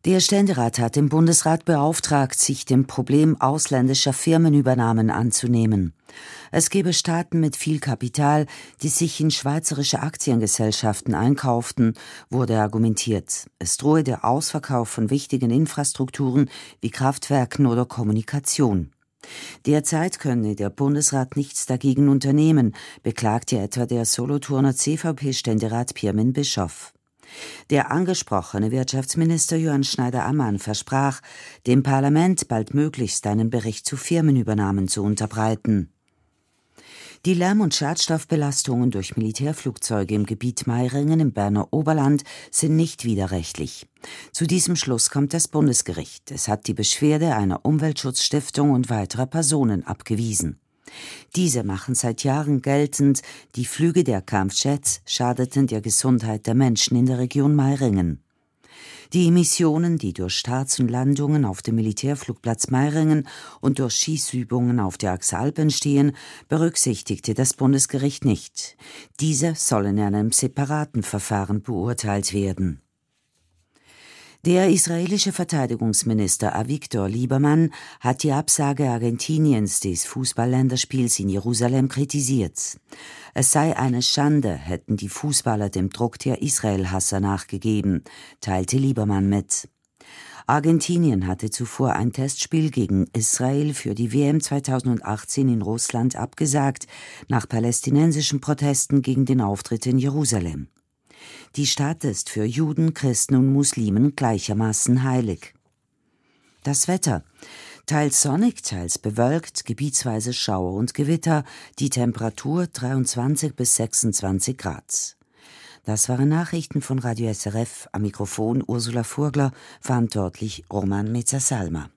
Der Ständerat hat den Bundesrat beauftragt, sich dem Problem ausländischer Firmenübernahmen anzunehmen. Es gebe Staaten mit viel Kapital, die sich in schweizerische Aktiengesellschaften einkauften, wurde argumentiert. Es drohe der Ausverkauf von wichtigen Infrastrukturen wie Kraftwerken oder Kommunikation. Derzeit könne der Bundesrat nichts dagegen unternehmen, beklagte etwa der Solothurner CVP-Ständerat Pirmin Bischoff. Der angesprochene Wirtschaftsminister Johann Schneider-Ammann versprach, dem Parlament baldmöglichst einen Bericht zu Firmenübernahmen zu unterbreiten. Die Lärm- und Schadstoffbelastungen durch Militärflugzeuge im Gebiet Meiringen im Berner Oberland sind nicht widerrechtlich. Zu diesem Schluss kommt das Bundesgericht. Es hat die Beschwerde einer Umweltschutzstiftung und weiterer Personen abgewiesen. Diese machen seit Jahren geltend, die Flüge der Kampfjets schadeten der Gesundheit der Menschen in der Region Meiringen. Die Emissionen, die durch Starts und Landungen auf dem Militärflugplatz Meiringen und durch Schießübungen auf der Axalp entstehen, berücksichtigte das Bundesgericht nicht. Diese sollen in einem separaten Verfahren beurteilt werden. Der israelische Verteidigungsminister Avigdor Liebermann hat die Absage Argentiniens des Fußballländerspiels in Jerusalem kritisiert. Es sei eine Schande, hätten die Fußballer dem Druck der Israel-Hasser nachgegeben, teilte Liebermann mit. Argentinien hatte zuvor ein Testspiel gegen Israel für die WM 2018 in Russland abgesagt, nach palästinensischen Protesten gegen den Auftritt in Jerusalem. Die Stadt ist für Juden, Christen und Muslimen gleichermaßen heilig. Das Wetter: teils sonnig, teils bewölkt, gebietsweise Schauer und Gewitter, die Temperatur 23 bis 26 Grad. Das waren Nachrichten von Radio SRF, am Mikrofon Ursula Furgler, verantwortlich Roman Metzer-Salma.